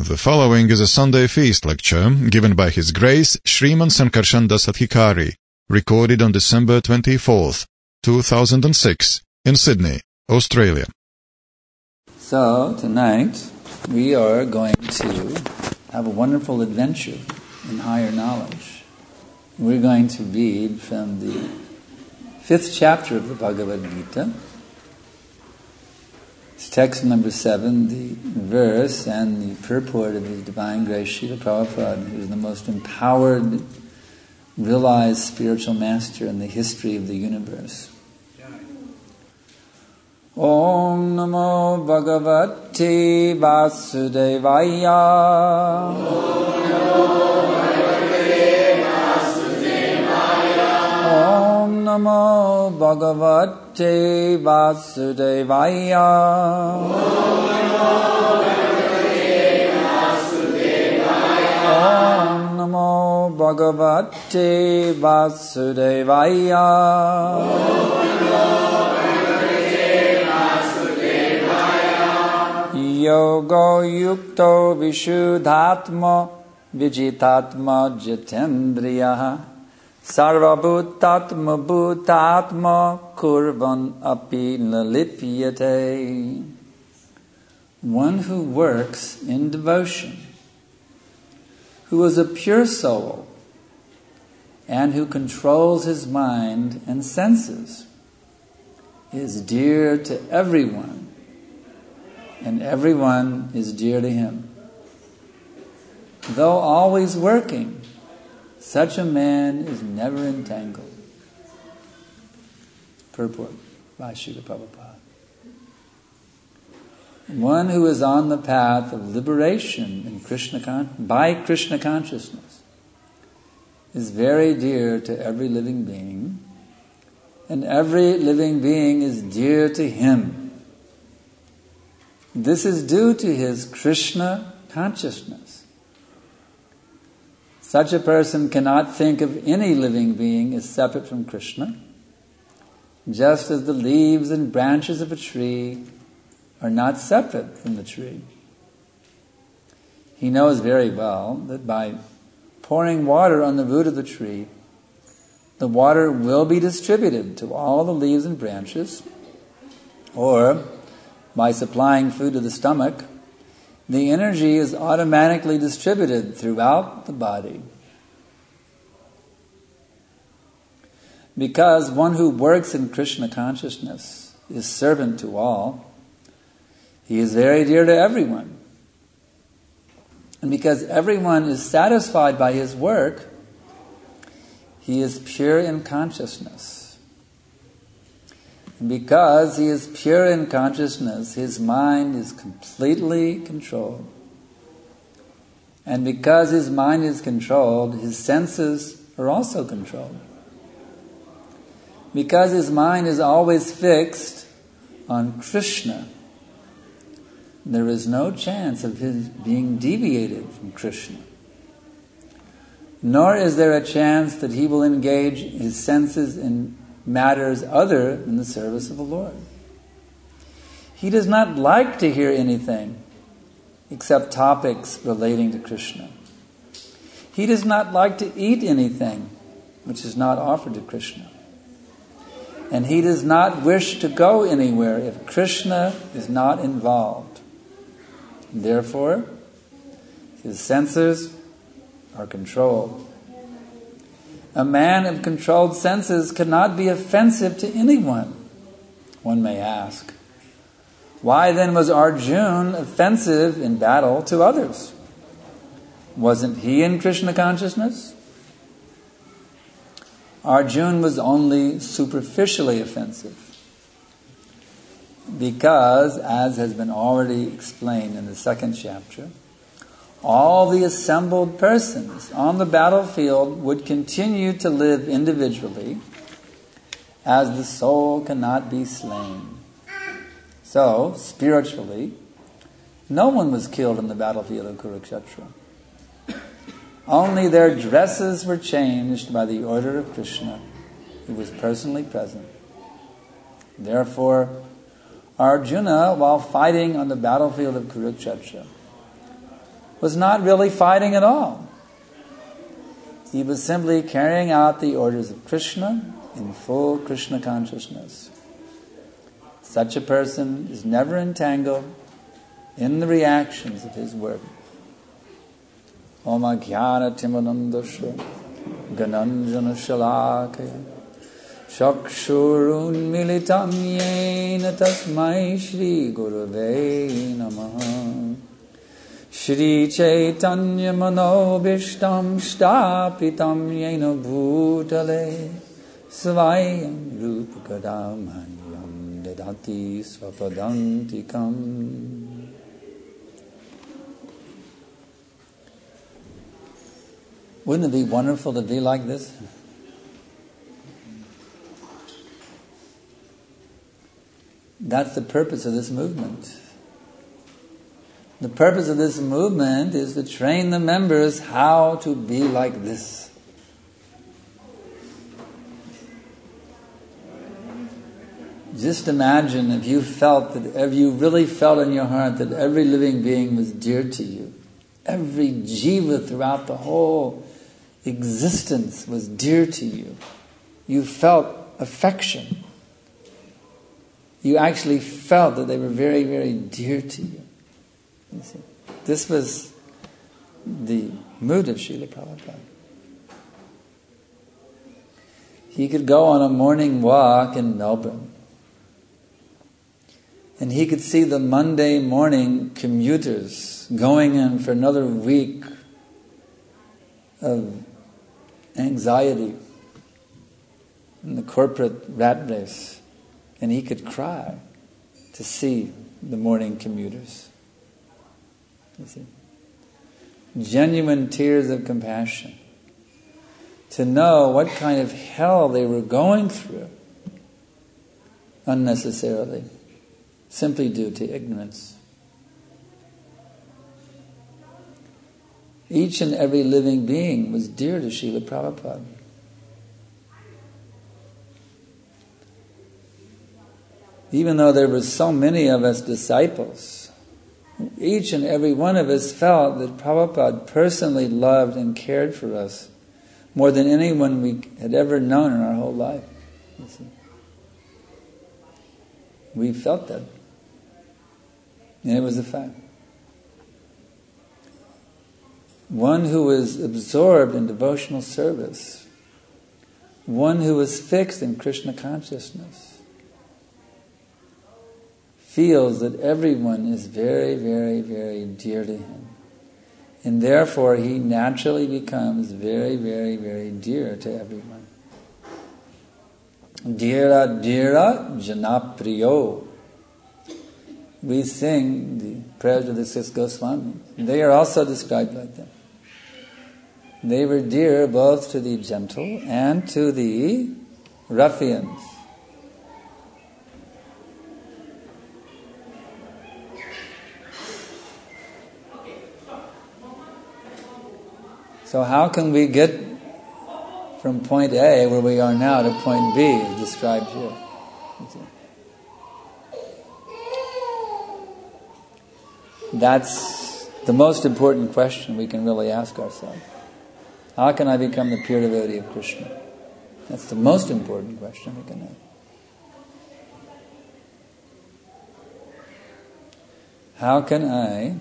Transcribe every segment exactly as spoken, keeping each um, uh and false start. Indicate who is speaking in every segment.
Speaker 1: The following is a Sunday feast lecture given by His Grace Sriman Sankarshan Das Adhikari, recorded on December twenty-fourth, two thousand six, in Sydney, Australia.
Speaker 2: So, tonight, we are going to have a wonderful adventure in higher knowledge. We're going to read from the fifth chapter of the Bhagavad Gita. It's text number seven, the verse and the purport of His Divine Grace Srila Prabhupada, who is the most empowered, realized spiritual master in the history of the universe. Om Namo Bhagavate Vasudevaya. Om Namo Bhagavate Vasudevaya. Om Namo Bhagavate Vasudevaya. Yogo yukto vishuddhatma vijitatma jitendriya sarvabhutatma bhutatma kurvan api lalipyate. One who works in devotion, who is a pure soul, and who controls his mind and senses, is dear to everyone, and everyone is dear to him. Though always working, such a man is never entangled. Purport by Srila Prabhupada. One who is on the path of liberation in Krishna con- by Krishna consciousness is very dear to every living being, and every living being is dear to him. This is due to his Krishna consciousness. Such a person cannot think of any living being as separate from Krishna, just as the leaves and branches of a tree are not separate from the tree. He knows very well that by pouring water on the root of the tree, the water will be distributed to all the leaves and branches, or by supplying food to the stomach, the energy is automatically distributed throughout the body. Because one who works in Krishna consciousness is servant to all, he is very dear to everyone. And because everyone is satisfied by his work, he is pure in consciousness. Because he is pure in consciousness, his mind is completely controlled. And because his mind is controlled, his senses are also controlled. Because his mind is always fixed on Krishna, there is no chance of his being deviated from Krishna. Nor is there a chance that he will engage his senses in matters other than the service of the Lord. He does not like to hear anything except topics relating to Krishna. He does not like to eat anything which is not offered to Krishna. And he does not wish to go anywhere if Krishna is not involved. Therefore, his senses are controlled. A man of controlled senses cannot be offensive to anyone. One may ask, why then was Arjuna offensive in battle to others? Wasn't he in Krishna consciousness? Arjuna was only superficially offensive. Because, as has been already explained in the second chapter, all the assembled persons on the battlefield would continue to live individually, as the soul cannot be slain. So, spiritually, no one was killed on the battlefield of Kurukshetra. Only their dresses were changed by the order of Krishna, who was personally present. Therefore, Arjuna, while fighting on the battlefield of Kurukshetra, was not really fighting at all. He was simply carrying out the orders of Krishna in full Krishna consciousness. Such a person is never entangled in the reactions of his work. Om Ajnana Timanandasya Gananjana Shalakaya Chakshurun Militam Yena Tasmai Shri Gurave Namaha Shri Chaitanya Manobishtam Shtapitam Yena Bhutale Svayam Rupagadamanyam Dadati Swapadantikam. Wouldn't it be wonderful to be like this? That's the purpose of this movement. The purpose of this movement is to train the members how to be like this. Just imagine if you felt that, if you really felt in your heart that every living being was dear to you. Every jiva throughout the whole existence was dear to you. You felt affection. You actually felt that they were very, very dear to you. You see, this was the mood of Srila Prabhupada. He could go on a morning walk in Melbourne, and he could see the Monday morning commuters going in for another week of anxiety in the corporate rat race. And he could cry to see the morning commuters. You see? Genuine tears of compassion. To know what kind of hell they were going through unnecessarily, simply due to ignorance. Each and every living being was dear to Srila Prabhupada. Even though there were so many of us disciples, each and every one of us felt that Prabhupada personally loved and cared for us more than anyone we had ever known in our whole life. You see. We felt that. And it was a fact. One who was absorbed in devotional service, one who was fixed in Krishna consciousness, feels that everyone is very, very, very dear to him. And therefore he naturally becomes very, very, very dear to everyone. Dira Dira Janapriyo. We sing the prayers of the six Goswamis. They are also described like that. They were dear both to the gentle and to the ruffians. So how can we get from point A, where we are now, to point B, as described here? That's the most important question we can really ask ourselves. How can I become the pure devotee of Krishna? That's the most important question we can ask. How can I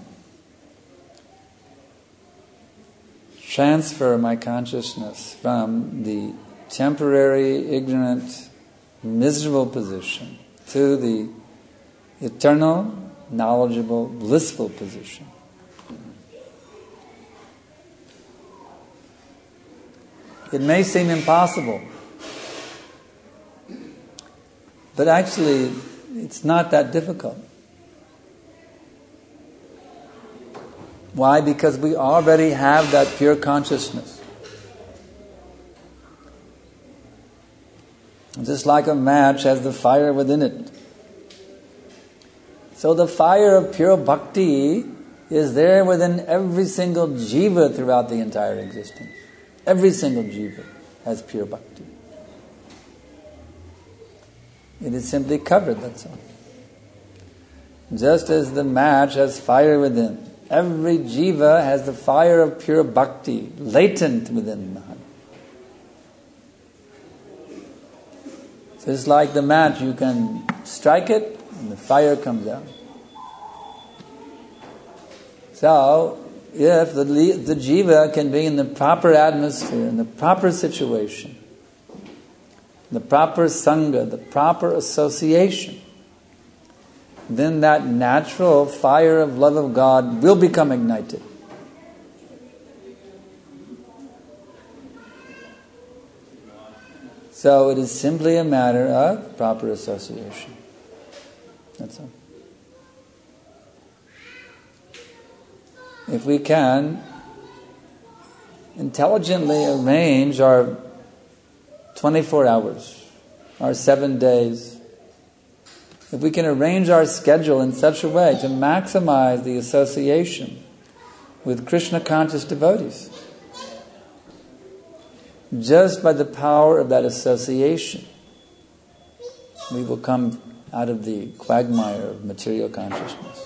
Speaker 2: transfer my consciousness from the temporary, ignorant, miserable position to the eternal, knowledgeable, blissful position? It may seem impossible, but actually it's not that difficult. Why? Because we already have that pure consciousness. Just like a match has the fire within it. So the fire of pure bhakti is there within every single jiva throughout the entire existence. Every single jiva has pure bhakti. It is simply covered, that's all. Just as the match has fire within, Every jiva has the fire of pure bhakti latent within the heart. So it's like the match, you can strike it and the fire comes out. So, if the, the jiva can be in the proper atmosphere, in the proper situation, the proper sangha, the proper association, then that natural fire of love of God will become ignited. So it is simply a matter of proper association. That's all. If we can intelligently arrange our twenty-four hours, our seven days, if we can arrange our schedule in such a way to maximize the association with Krishna conscious devotees, just by the power of that association, we will come out of the quagmire of material consciousness.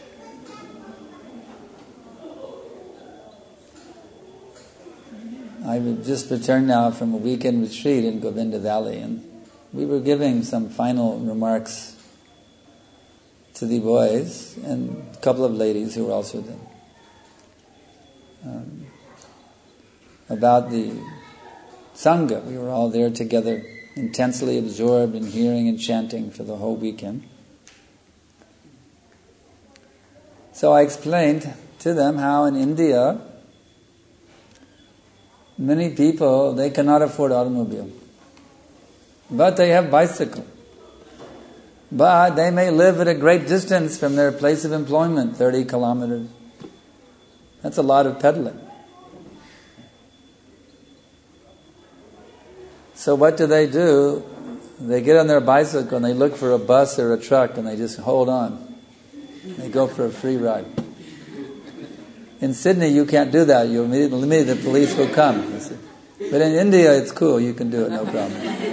Speaker 2: I just returned now from a weekend retreat in Govinda Valley, and we were giving some final remarks to the boys and a couple of ladies who were also there um, about the Sangha. We were all there together, intensely absorbed in hearing and chanting for the whole weekend. So I explained to them how in India, many people, they cannot afford automobile, but they have bicycle. But they may live at a great distance from their place of employment, thirty kilometers. That's a lot of pedaling. So what do they do? They get on their bicycle and they look for a bus or a truck and they just hold on. They go for a free ride. In Sydney you can't do that. You immediately, immediately the police will come. But in India it's cool. You can do it, no problem.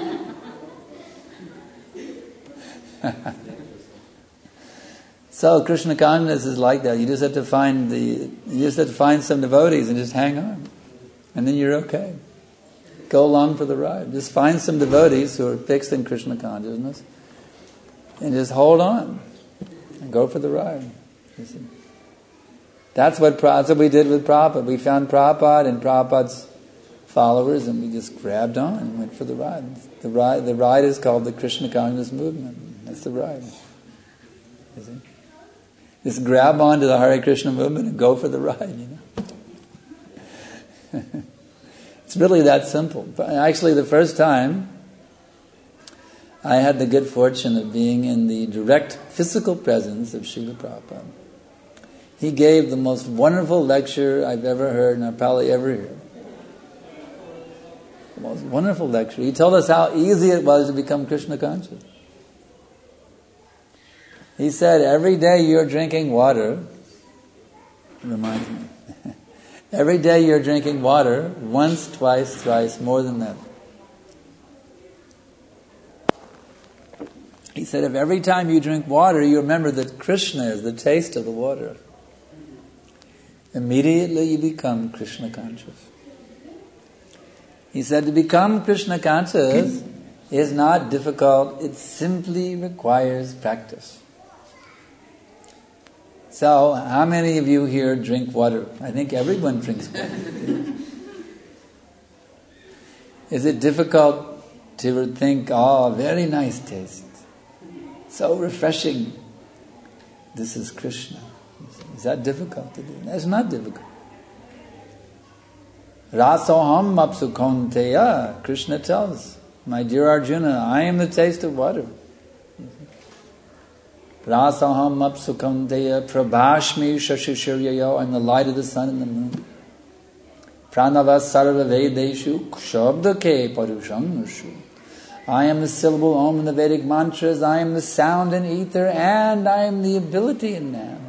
Speaker 2: So Krishna consciousness is like that. You just have to find the you just have to find some devotees and just hang on. And then you're okay. Go along for the ride. Just find some devotees who are fixed in Krishna consciousness and just hold on and go for the ride. You see? That's what, that's what we did with Prabhupada. We found Prabhupada and Prabhupada's followers and we just grabbed on and went for the ride. The ride, the ride is called the Krishna consciousness movement. That's the ride. You see? Just grab onto the Hare Krishna movement and go for the ride, you know. It's really that simple. Actually, the first time I had the good fortune of being in the direct physical presence of Srila Prabhupada. He gave the most wonderful lecture I've ever heard and I'll probably ever hear. The most wonderful lecture. He told us how easy it was to become Krishna conscious. He said, every day you're drinking water, it reminds me, every day you're drinking water, once, twice, thrice, more than that. He said, if every time you drink water, you remember that Krishna is the taste of the water, immediately you become Krishna conscious. He said, to become Krishna conscious is not difficult, it simply requires practice. So, how many of you here drink water? I think everyone drinks water. Is it difficult to think, oh, very nice taste, so refreshing, this is Krishna? Is that difficult to do? That's not difficult. Rasoham apsukonteya, Krishna tells, my dear Arjuna, I am the taste of water. Rasaham apsukanteya prabhashmi shashishiryayo, I'm the light of the sun and the moon. Pranava sarva vedeshu kshabdake parusham nushu. I am the syllable Om in the Vedic mantras, I am the sound in ether, and I am the ability in man.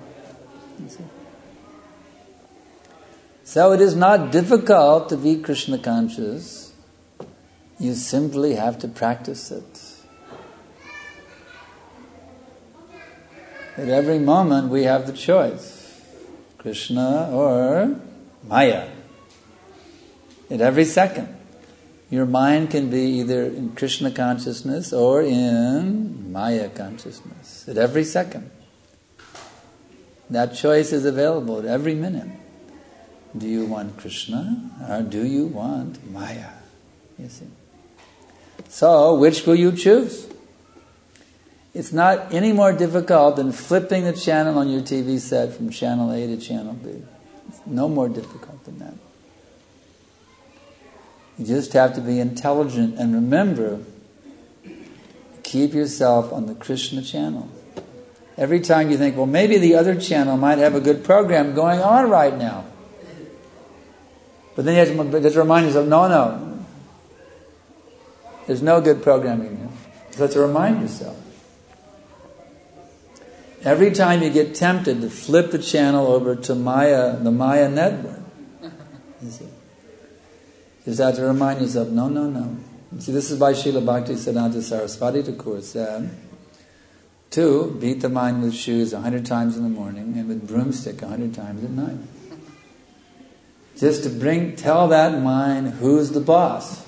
Speaker 2: So it is not difficult to be Krishna conscious. You simply have to practice it. At every moment we have the choice. Krishna or Maya. At every second. Your mind can be either in Krishna consciousness or in Maya consciousness. At every second. That choice is available at every minute. Do you want Krishna or do you want Maya? You see. So, which will you choose? It's not any more difficult than flipping the channel on your T V set from channel A to channel B. It's no more difficult than that. You just have to be intelligent and remember, keep yourself on the Krishna channel. Every time you think, well, maybe the other channel might have a good program going on right now. But then you have to just remind yourself, no, no. There's no good programming here. So you have to remind yourself. Every time you get tempted to flip the channel over to Maya, the Maya network, you see, you just have to remind yourself, no, no, no. You see, this is why Srila Bhaktisiddhanta Saraswati Thakur said, to beat the mind with shoes a hundred times in the morning and with broomstick a hundred times at night. Just to bring, tell that mind who's the boss.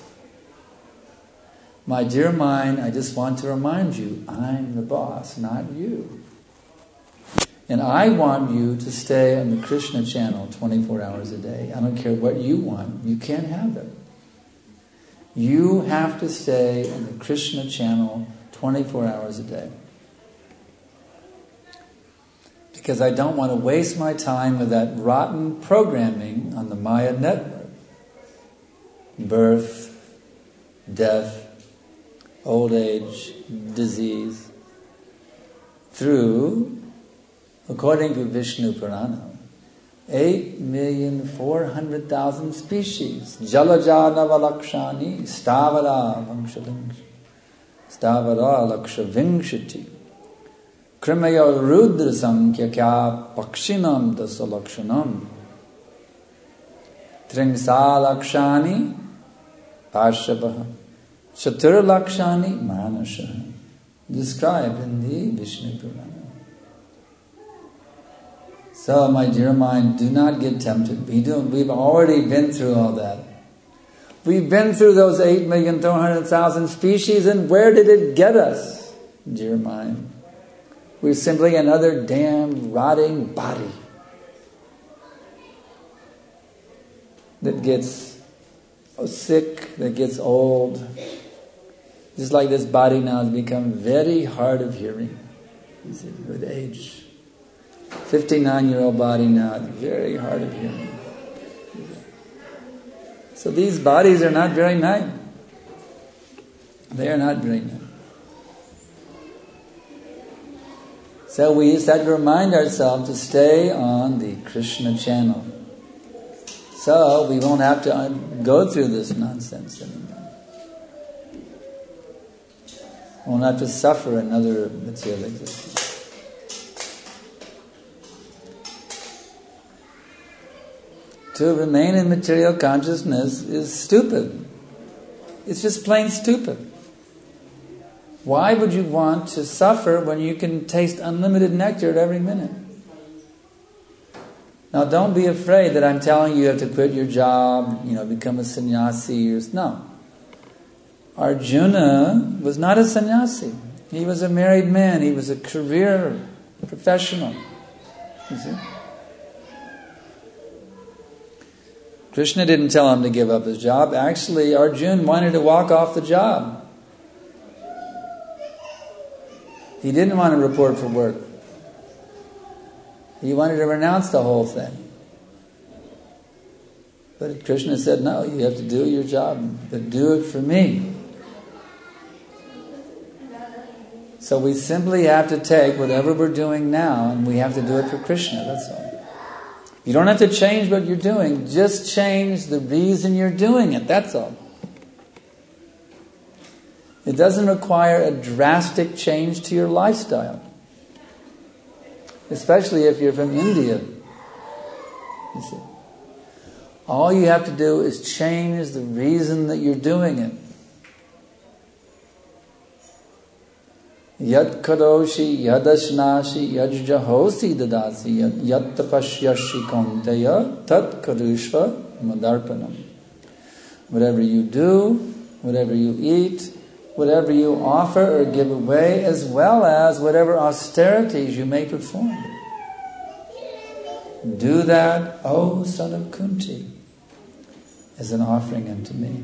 Speaker 2: My dear mind, I just want to remind you, I'm the boss, not you. And I want you to stay on the Krishna channel twenty-four hours a day. I don't care what you want. You can't have it. You have to stay on the Krishna channel twenty-four hours a day. Because I don't want to waste my time with that rotten programming on the Maya network. Birth, death, old age, disease. Through, according to Vishnu Purana, eight million four hundred thousand species. Jalaja navalakshani stavara vangshalinsh. Stavara lakshavingshati. Krimaya rudra sankhya kya pakshinam dasalakshanam. Trimsa lakshani parshabha. Chatur lakshani manasha. Described in the Vishnu Purana. So, my dear mind, do not get tempted. We don't, we've already been through all that. We've been through those eight million two hundred thousand species, and where did it get us, dear mind? We're simply another damn rotting body that gets sick, that gets old. Just like this body now has become very hard of hearing with age. fifty-nine-year-old body now, it's very hard of hearing. So these bodies are not very nice. They are not very nice. So we just have to remind ourselves to stay on the Krishna channel. So we won't have to go through this nonsense anymore. We won't have to suffer another material existence. To remain in material consciousness is stupid. It's just plain stupid. Why would you want to suffer when you can taste unlimited nectar at every minute? Now don't be afraid that I'm telling you you have to quit your job, you know, become a sannyasi. Or, no. Arjuna was not a sannyasi. He was a married man. He was a career professional. You see? Krishna didn't tell him to give up his job. Actually, Arjuna wanted to walk off the job. He didn't want to report for work. He wanted to renounce the whole thing. But Krishna said, no, you have to do your job, but do it for me. So we simply have to take whatever we're doing now and we have to do it for Krishna, that's all. You don't have to change what you're doing, just change the reason you're doing it, that's all. It doesn't require a drastic change to your lifestyle. Especially if you're from India. You see. All you have to do is change the reason that you're doing it. Yat karoshi yadashnashi yajjahosi dadasi yat tapashyashi konteya tat karushva madarpanam. Whatever you do, whatever you eat, whatever you offer or give away, as well as whatever austerities you may perform. Do that, O son of Kunti, as an offering unto me.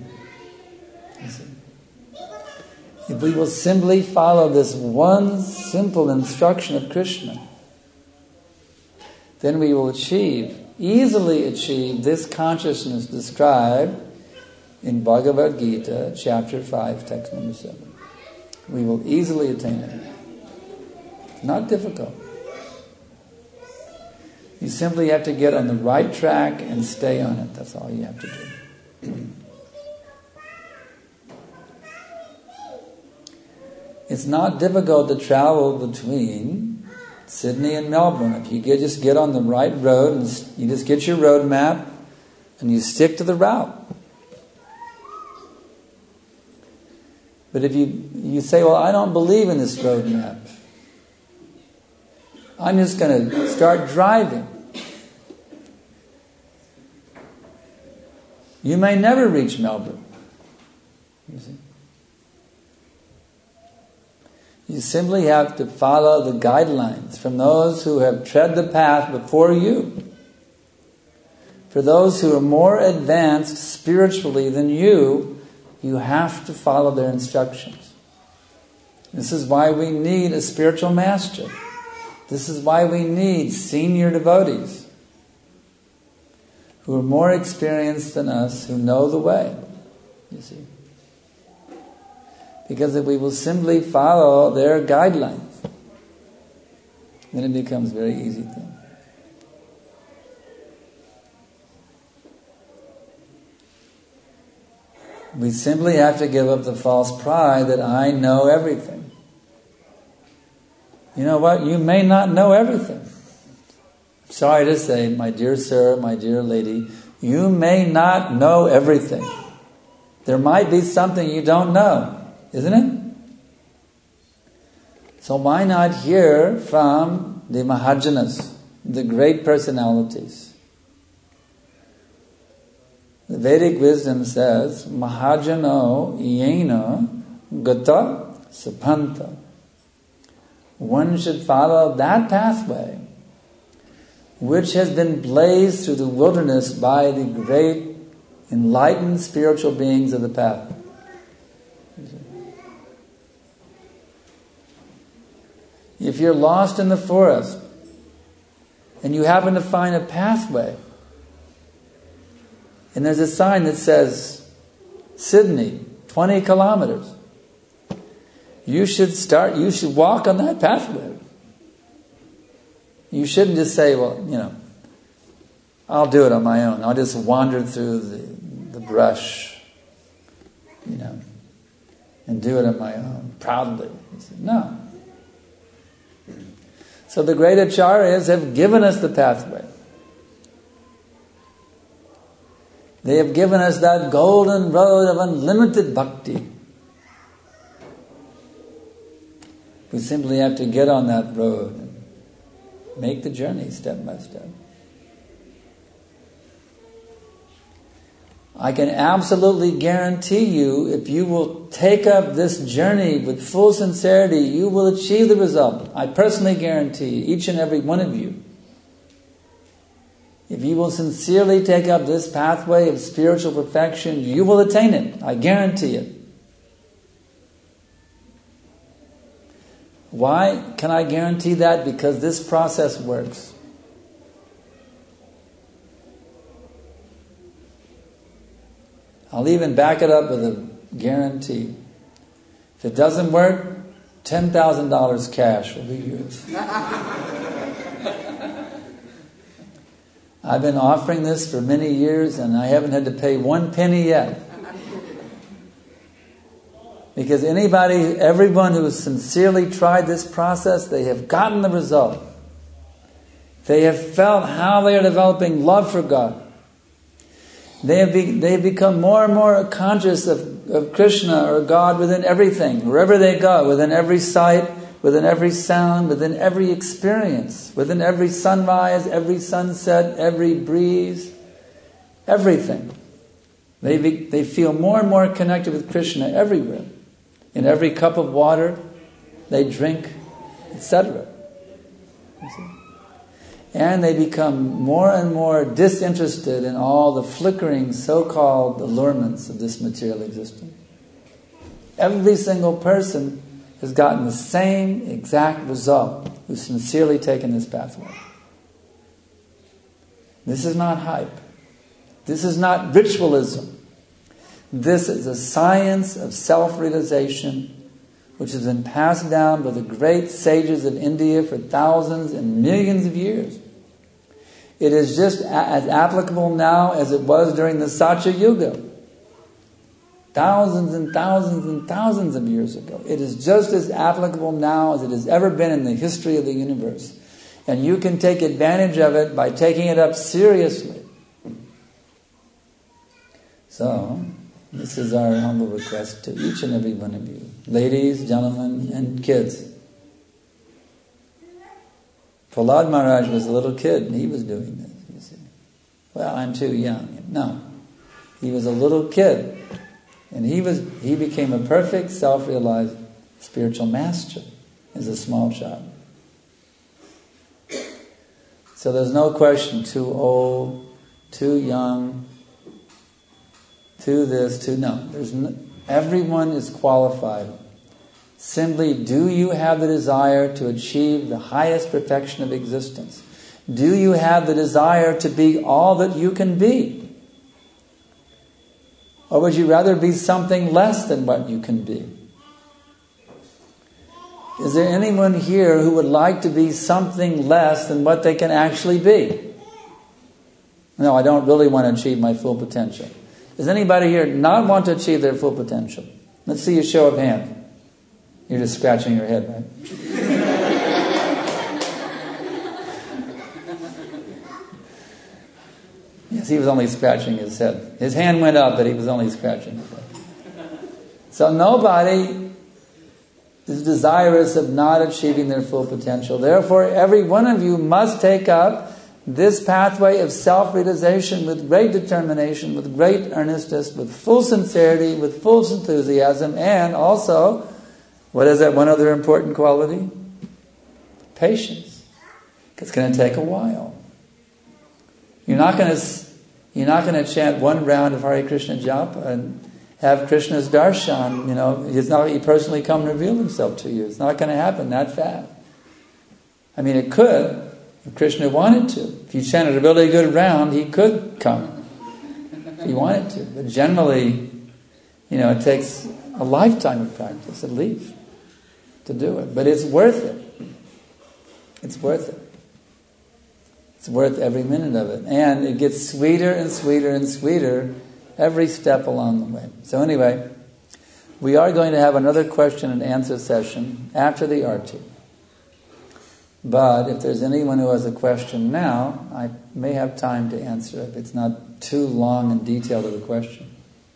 Speaker 2: If we will simply follow this one simple instruction of Krishna, then we will achieve, easily achieve this consciousness described in Bhagavad Gita, chapter five, text number seven. We will easily attain it. Not difficult. You simply have to get on the right track and stay on it. That's all you have to do. It's not difficult to travel between Sydney and Melbourne. If you get, just get on the right road and you just get your road map and you stick to the route. But if you, you say, well, I don't believe in this road map. I'm just going to start driving. You may never reach Melbourne. You see? You simply have to follow the guidelines from those who have tread the path before you. For those who are more advanced spiritually than you, you have to follow their instructions. This is why we need a spiritual master. This is why we need senior devotees who are more experienced than us, who know the way. You see? Because if we will simply follow their guidelines, then it becomes a very easy thing. We simply have to give up the false pride that I know everything. You know what? You may not know everything. Sorry to say, my dear sir, my dear lady, you may not know everything. There might be something you don't know, isn't it? So why not hear from the Mahajanas, the great personalities? The Vedic wisdom says, Mahajano yena gata sapanta. One should follow that pathway which has been blazed through the wilderness by the great enlightened spiritual beings of the path. If you're lost in the forest and you happen to find a pathway and there's a sign that says Sydney, twenty kilometers, you should start, you should walk on that pathway. You shouldn't just say, well, you know, I'll do it on my own. I'll just wander through the, the brush, you know, and do it on my own, proudly. No. So the great acharyas have given us the pathway. They have given us that golden road of unlimited bhakti. We simply have to get on that road and make the journey step by step. I can absolutely guarantee you, if you will take up this journey with full sincerity, you will achieve the result. I personally guarantee each and every one of you. If you will sincerely take up this pathway of spiritual perfection, you will attain it. I guarantee it. Why can I guarantee that? Because this process works. I'll even back it up with a guarantee. If it doesn't work, ten thousand dollars cash will be yours. I've been offering this for many years and I haven't had to pay one penny yet. Because anybody, everyone who has sincerely tried this process, they have gotten the result. They have felt how they are developing love for God. They have, be, they have become more and more conscious of, of Krishna or God within everything. Wherever they go, within every sight, within every sound, within every experience, within every sunrise, every sunset, every breeze, everything. They, be, they feel more and more connected with Krishna everywhere. In every cup of water they drink, et cetera. And they become more and more disinterested in all the flickering so-called allurements of this material existence. Every single person has gotten the same exact result who's sincerely taken this pathway. This is not hype. This is not ritualism. This is a science of self-realization which has been passed down by the great sages of India for thousands and millions of years. It is just as applicable now as it was during the Satya Yuga. Thousands and thousands and thousands of years ago. It is just as applicable now as it has ever been in the history of the universe. And you can take advantage of it by taking it up seriously. So, this is our humble request to each and every one of you. Ladies, gentlemen, and kids. Prahlad Maharaj was a little kid and he was doing this, you see. Well, I'm too young. No. He was a little kid. And he was he became a perfect, self-realized spiritual master as a small child. So there's no question, too old, too young, too this, too no. There's no, everyone is qualified. Simply, do you have the desire to achieve the highest perfection of existence? Do you have the desire to be all that you can be? Or would you rather be something less than what you can be? Is there anyone here who would like to be something less than what they can actually be? No, I don't really want to achieve my full potential. Does anybody here not want to achieve their full potential? Let's see a show of hands. You're just scratching your head, right? Yes, he was only scratching his head. His hand went up, but he was only scratching his head. So nobody is desirous of not achieving their full potential. Therefore, every one of you must take up this pathway of self-realization with great determination, with great earnestness, with full sincerity, with full enthusiasm, and also, what is that one other important quality? Patience. It's going to take a while. You're not going to you're not going to chant one round of Hare Krishna Japa and have Krishna's darshan. You know, he's not he personally come and reveal himself to you. It's not going to happen that fast. I mean, it could if Krishna wanted to. If you chanted a really good round, he could come if he wanted to. But generally, you know, it takes a lifetime of practice at least to do it. But it's worth it. It's worth it. It's worth every minute of it. And it gets sweeter and sweeter and sweeter every step along the way. So anyway, we are going to have another question and answer session after the arti. But if there's anyone who has a question now, I may have time to answer it if it's not too long and detailed of a question.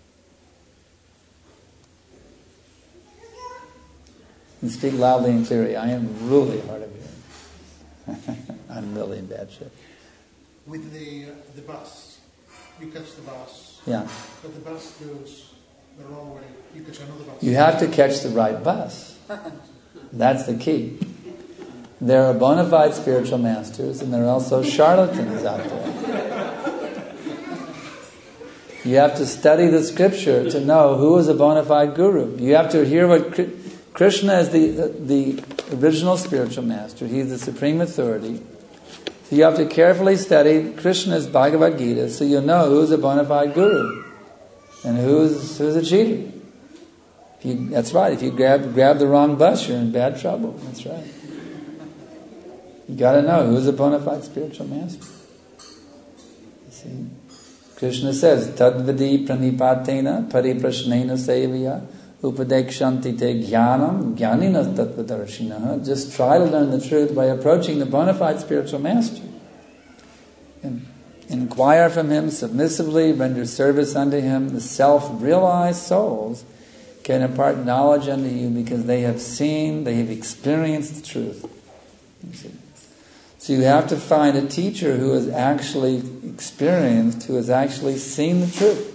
Speaker 2: And speak loudly and clearly. I am really hard of hearing. I'm really in bad shape.
Speaker 3: With the uh, the bus, you catch the bus.
Speaker 2: Yeah.
Speaker 3: But the bus goes the wrong way. You catch another bus.
Speaker 2: You have to catch the right bus. That's the key. There are bona fide spiritual masters, and there are also charlatans out there. You have to study the scripture to know who is a bona fide guru. You have to hear what Krishna is the the original spiritual master. He's the supreme authority. So you have to carefully study Krishna's Bhagavad Gita so you'll know who's a bona fide guru and who's who's a cheater. If you, that's right. If you grab grab the wrong bus, you're in bad trouble. That's right. You got to know who's a bona fide spiritual master. You see, Krishna says, "Tadvadi pranipatena pariprashnena sevaya upadekshanti te jnanam jnaninas tattvadarshinaha." Just try to learn the truth by approaching the bona fide spiritual master. And inquire from him submissively, render service unto him. The self-realized souls can impart knowledge unto you because they have seen, they have experienced the truth. You see? So you have to find a teacher who has actually experienced, who has actually seen the truth.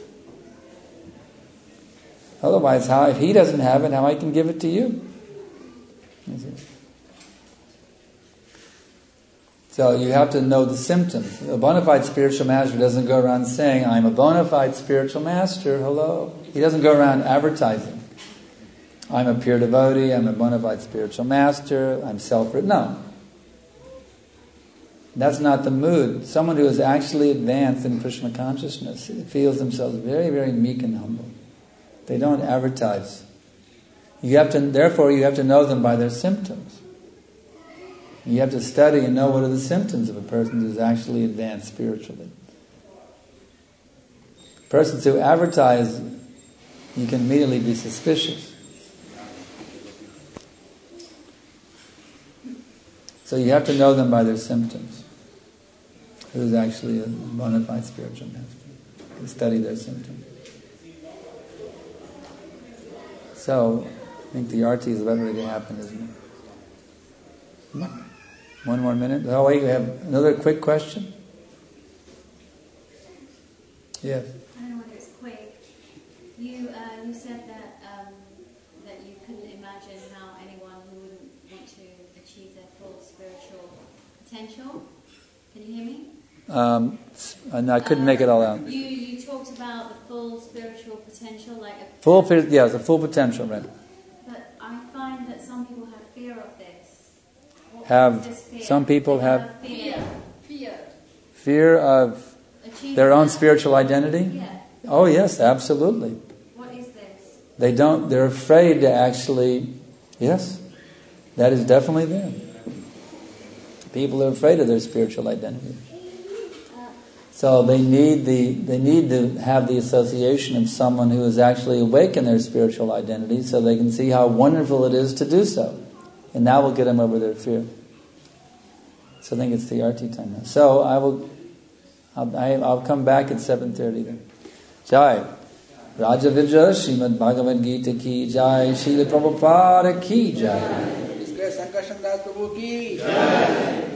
Speaker 2: Otherwise, how if he doesn't have it, how I can give it to you? You see? So you have to know the symptoms. A bona fide spiritual master doesn't go around saying, I'm a bona fide spiritual master, hello. He doesn't go around advertising. I'm a pure devotee, I'm a bona fide spiritual master, I'm self... No. That's not the mood. Someone who is actually advanced in Krishna consciousness feels themselves very, very meek and humble. They don't advertise. You have to, therefore, you have to know them by their symptoms. You have to study and know what are the symptoms of a person who's actually advanced spiritually. Persons who advertise, you can immediately be suspicious. So you have to know them by their symptoms. Who's actually a bona fide spiritual master. You study their symptoms. So, I think the arti is about ready to happen, isn't it? One more minute. Oh wait, we have another quick question? Yes.
Speaker 4: I don't know whether it's quick. You uh, you said that um, that you couldn't imagine how anyone who wouldn't want to achieve their full spiritual potential. Can you hear me?
Speaker 2: Um, and I couldn't make it all out.
Speaker 4: You you talked about the full spiritual potential, like a
Speaker 2: Full, yeah, the full potential, right?
Speaker 4: But I find that some people have fear of this. What
Speaker 2: Have
Speaker 4: is this fear?
Speaker 2: some people
Speaker 4: They
Speaker 2: have
Speaker 4: fear, fear,
Speaker 2: fear of
Speaker 4: Achieving
Speaker 2: their own
Speaker 4: that.
Speaker 2: spiritual identity?
Speaker 4: Yeah.
Speaker 2: Oh yes, absolutely.
Speaker 4: What is this?
Speaker 2: They don't. They're afraid to actually. Yes, that is definitely there. People are afraid of their spiritual identity. So they need the they need to have the association of someone who is actually awake in their spiritual identity, so they can see how wonderful it is to do so, and that will get them over their fear. So I think it's the arti time now. So I will, I'll, I, I'll come back at seven thirty then. Jai Raja Vijay Srimad Bhagavad Gita ki Jai, Srila Prabhupada ki Jai.
Speaker 5: Sankarshan Das Prabhu ki Jai.